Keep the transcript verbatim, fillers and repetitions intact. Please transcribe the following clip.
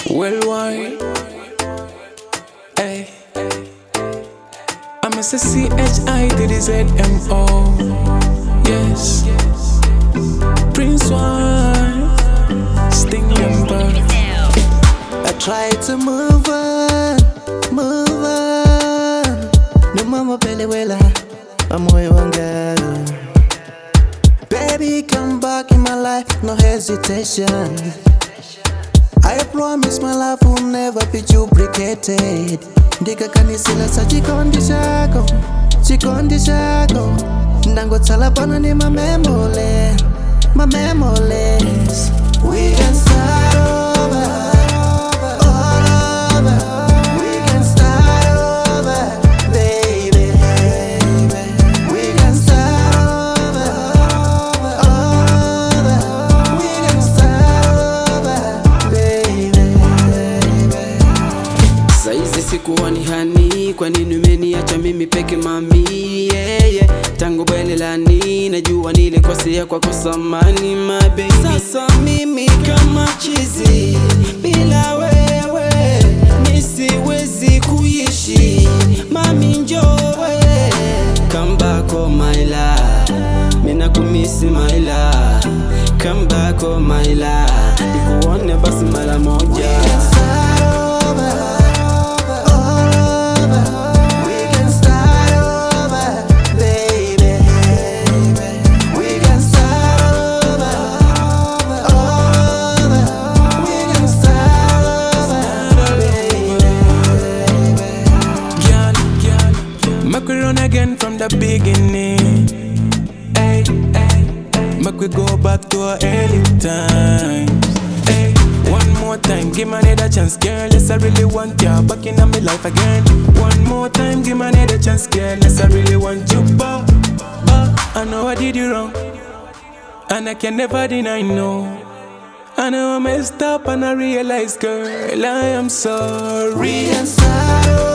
Worldwide, hey. I'm a C H I to the Z M O. Yes, Prince One, Sting Number. I try to move on, move on. No mama pele wela, amoyo wangu. Baby, come back in my life, no hesitation. I promise my love will never be duplicated. Ndika kanisila sa chikondi chako, chikondi chako. Ndango talapana ni my memole, my memories. We can start over, all over. We can start over, baby. We can start over, all over. We can start over, baby. Saizi sikuwa ni hani, kwa nini umeniacha mimi peke mami, yeah, yeah. Tangu bwele lani, najua nilikosea kwa kusamani my baby. Sasa mimi kama chizi, bila wewe nisiwezi kuishi. Mami njowe, come back oh my love, mina kumisi my love. Come back oh my love, nikuone basi mara moja. Make we run again from the beginning. Hey, hey, hey. Make we go back to our early times. Hey, one more time, give me another chance, girl. Yes, I really want you back in my life again. One more time, give me another chance, girl. Yes, I really want you back. But I know I did you wrong, and I can never deny no. I know I messed up and I realize, girl, I am sorry. We can start